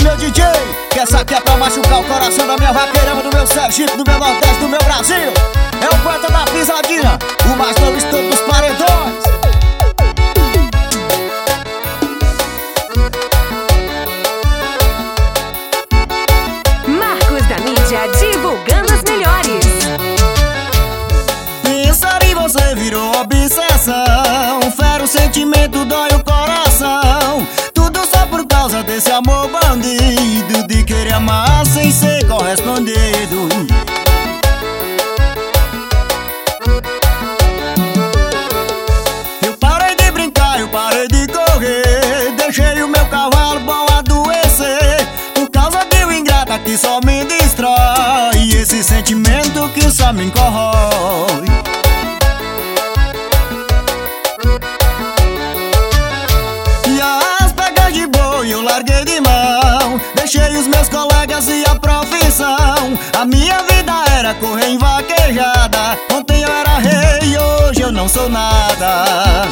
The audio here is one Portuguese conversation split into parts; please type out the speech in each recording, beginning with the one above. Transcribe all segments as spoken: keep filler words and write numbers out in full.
meu D J, que essa aqui é pra machucar o coração da minha vaqueirama, do meu Sergipe, do meu Nordeste, do meu Brasil. É o poeta da pisadinha, o mais novo estouro dos paredões. Marcos da Mídia, divulgando os melhores. Pensar em você virou obsessão, fere o sentimento, dói o coração. Tudo só por causa desse amor bandido, de querer amar sem ser correspondido. Eu parei de brincar, eu parei de correr, deixei o meu cavalo bom adoecer, por causa de um ingrata que só me destrói, e esse sentimento que só me corrói. Eu larguei de mão, deixei os meus colegas e a profissão. A minha vida era correr em vaquejada, ontem eu era rei, hoje eu não sou nada.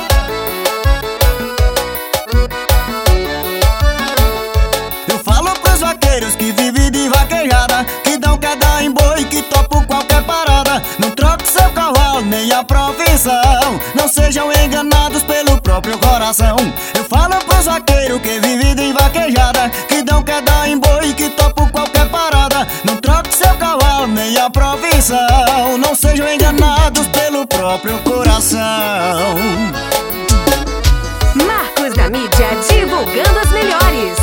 Eu falo pros vaqueiros que vivem de vaquejada, que dão queda em boi, que topo qualquer parada. Não troque seu cavalo nem a profissão, não sejam enganados pelo próprio coração. Eu falo pros vaqueiros que vivem de vaquejada, que dão queda em boi, que topo qualquer parada. Não troque seu cavalo nem a profissão, não sejam enganados pelo próprio coração. Marcos da Mídia, divulgando as melhores.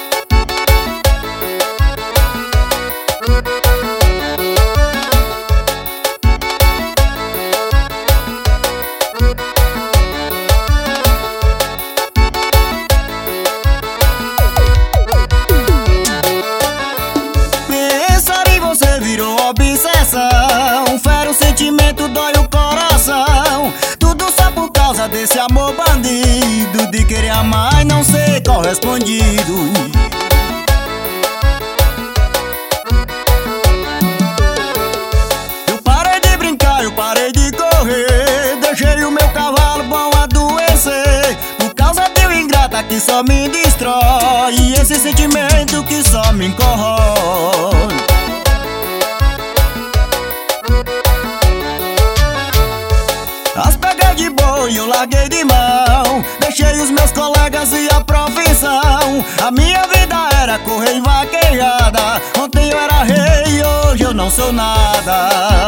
Virou obsessão, fere o sentimento, dói o coração. Tudo só por causa desse amor bandido, de querer amar e não ser correspondido. Eu parei de brincar, eu parei de correr, deixei o meu cavalo bom adoecer, por causa de um ingrata que só me destrói, e esse sentimento que só me corrói. As pegas de boi eu larguei de mão, deixei os meus colegas e a profissão. A minha vida era correr em vaquejada, ontem eu era rei, hoje eu não sou nada.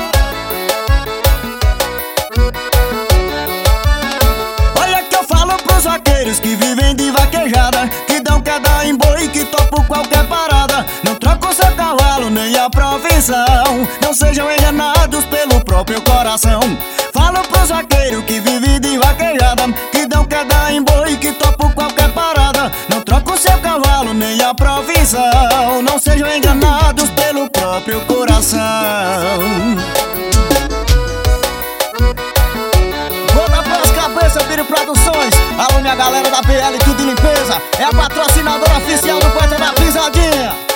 Olha que eu falo pros vaqueiros que vivem de vaquejada, que dão queda em boi, que topo qualquer parada. Não troca o seu cavalo nem a profissão, não sejam enganados pelo próprio coração. Falo pros vaqueiros que vivem de vaquejada, que dão queda em boi, que topo qualquer parada. Não troca o seu cavalo nem a profissão, não sejam enganados pelo próprio coração. Bota pras cabeças, Piro Produções. Alô minha galera da B L Tudo Limpeza, é a patrocinadora oficial do Poeta da Pisadinha.